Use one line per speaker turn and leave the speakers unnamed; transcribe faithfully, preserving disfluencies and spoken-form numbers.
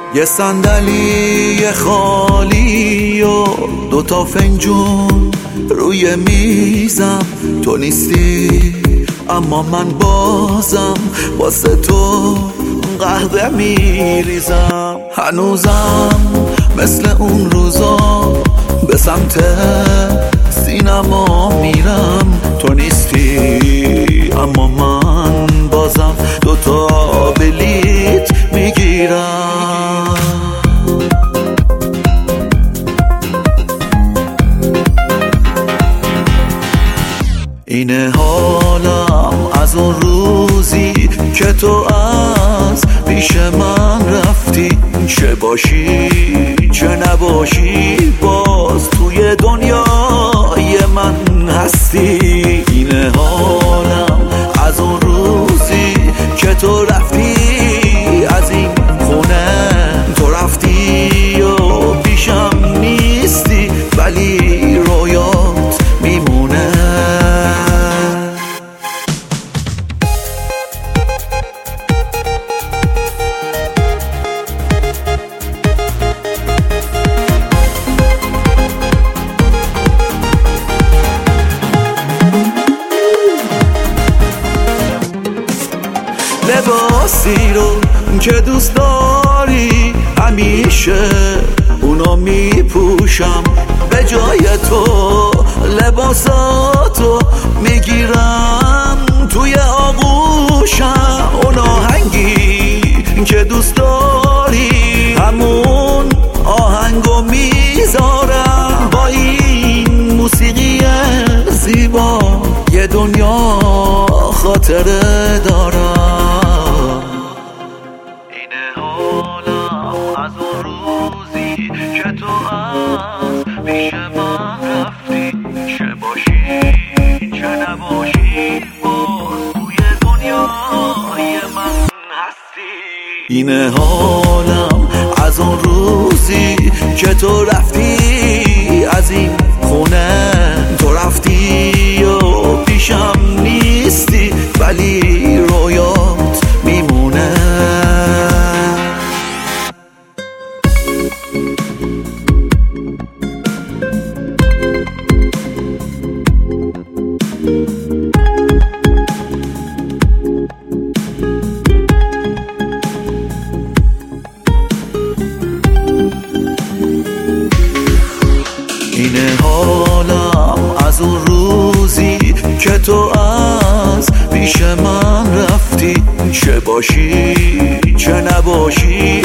یه صندلی خالی و دوتا فنجون روی میزم، تو نیستی اما من بازم واسه تو قهوه میریزم. هنوزم مثل اون روزا به سمت سینما میرم، تو نیستی اما من بازم دوتا بلیت میگیرم. اینه حالم از اون روزی که تو از پیش من رفتی، چه باشی چه نباشی باز توی دنیای من هستی. اینه حالم از اون روزی که تو رفتی از این خونه، تو رفتی و پیشم نیستی ولی رویات میمونه. لباسی رو که دوست داری همیشه اونو میپوشم، به جای تو لباساتو میگیرم توی آغوشم. اون آهنگی که دوست داری همون آهنگو میذارم، با این موسیقی زیبا یه دنیا خاطره دارم. اینه حالم از اون روزی که تو از پیش من رفتی، چه باشی چه نباشی باز توی دنیای من هستی. اینه حالم از اون روزی که تو رفتی از این خونه، تو رفتی و پیشم نیستی ولی رویات میمونه. اینه حالم از اون روزی که تو از پیش من رفتی، چه باشی چه نباشی